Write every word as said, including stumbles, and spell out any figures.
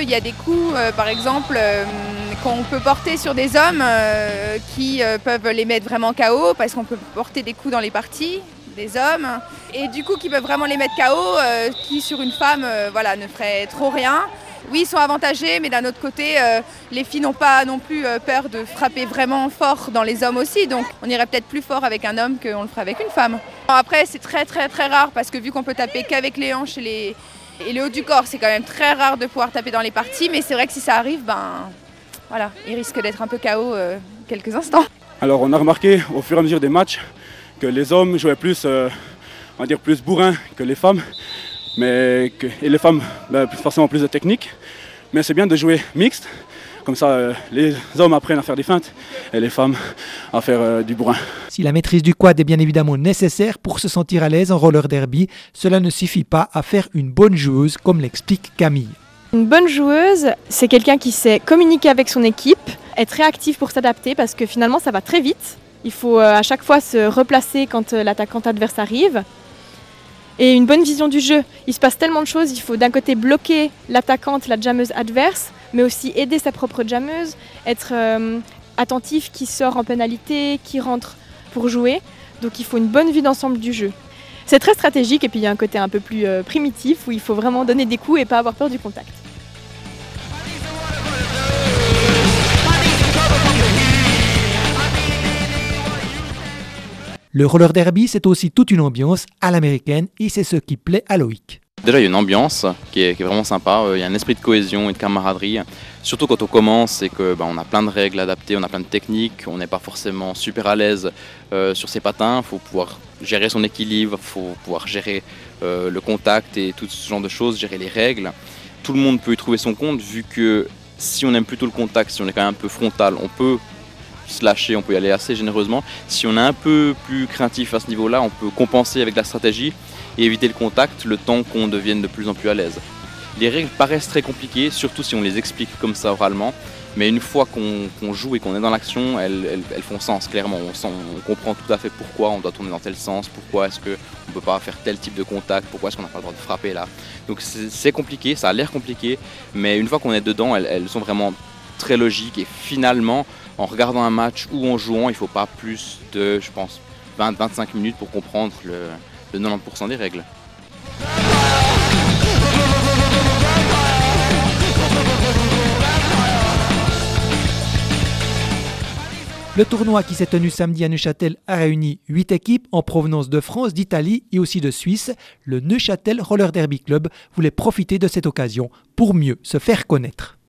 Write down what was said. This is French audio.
il y a des coups, euh, par exemple, euh, qu'on peut porter sur des hommes euh, qui euh, peuvent les mettre vraiment K O parce qu'on peut porter des coups dans les parties des hommes et du coup qui peuvent vraiment les mettre K O, euh, qui sur une femme euh, voilà, ne ferait trop rien. Oui, ils sont avantagés, mais d'un autre côté, euh, les filles n'ont pas non plus euh, peur de frapper vraiment fort dans les hommes aussi, donc on irait peut-être plus fort avec un homme qu'on le ferait avec une femme. Après, c'est très très très rare parce que vu qu'on peut taper qu'avec les hanches et, les... et le haut du corps, c'est quand même très rare de pouvoir taper dans les parties, mais c'est vrai que si ça arrive, ben voilà, il risque d'être un peu K O euh, quelques instants. Alors on a remarqué au fur et à mesure des matchs que les hommes jouaient plus, euh, on va dire plus bourrins que les femmes. Mais que, et les femmes, ben, forcément plus de technique. Mais c'est bien de jouer mixte, comme ça euh, les hommes apprennent à faire des feintes et les femmes à faire euh, du bourrin. Si la maîtrise du quad est bien évidemment nécessaire pour se sentir à l'aise en roller derby, cela ne suffit pas à faire une bonne joueuse, comme l'explique Camille. Une bonne joueuse, c'est quelqu'un qui sait communiquer avec son équipe, être réactif pour s'adapter parce que finalement ça va très vite. Il faut euh, à chaque fois se replacer quand euh, l'attaquant adverse arrive. Et une bonne vision du jeu. Il se passe tellement de choses, il faut d'un côté bloquer l'attaquante, la jammeuse adverse, mais aussi aider sa propre jammeuse, être euh, attentif qui sort en pénalité, qui rentre pour jouer. Donc il faut une bonne vue d'ensemble du jeu. C'est très stratégique et puis il y a un côté un peu plus euh, primitif où il faut vraiment donner des coups et pas avoir peur du contact. Le roller derby, c'est aussi toute une ambiance à l'américaine et c'est ce qui plaît à Loïc. Déjà, il y a une ambiance qui est, qui est vraiment sympa, il y a un esprit de cohésion et de camaraderie. Surtout quand on commence, c'est que bah, on a plein de règles adaptées, on a plein de techniques, on n'est pas forcément super à l'aise euh, sur ses patins, il faut pouvoir gérer son équilibre, il faut pouvoir gérer euh, le contact et tout ce genre de choses, gérer les règles. Tout le monde peut y trouver son compte, vu que si on aime plutôt le contact, si on est quand même un peu frontal, on peut se lâcher, on peut y aller assez généreusement. Si on est un peu plus craintif à ce niveau-là, on peut compenser avec la stratégie et éviter le contact le temps qu'on devienne de plus en plus à l'aise. Les règles paraissent très compliquées, surtout si on les explique comme ça oralement, mais une fois qu'on qu'on joue et qu'on est dans l'action, elles, elles, elles font sens, clairement. On, sent, on comprend tout à fait pourquoi on doit tourner dans tel sens, pourquoi est-ce qu'on ne peut pas faire tel type de contact, pourquoi est-ce qu'on n'a pas le droit de frapper là. Donc c'est compliqué, ça a l'air compliqué, mais une fois qu'on est dedans, elles, elles sont vraiment très logiques et finalement, en regardant un match ou en jouant, il ne faut pas plus de, je pense, vingt à vingt-cinq minutes pour comprendre le, le quatre-vingt-dix pour cent des règles. Le tournoi qui s'est tenu samedi à Neuchâtel a réuni huit équipes en provenance de France, d'Italie et aussi de Suisse. Le Neuchâtel Roller Derby Club voulait profiter de cette occasion pour mieux se faire connaître.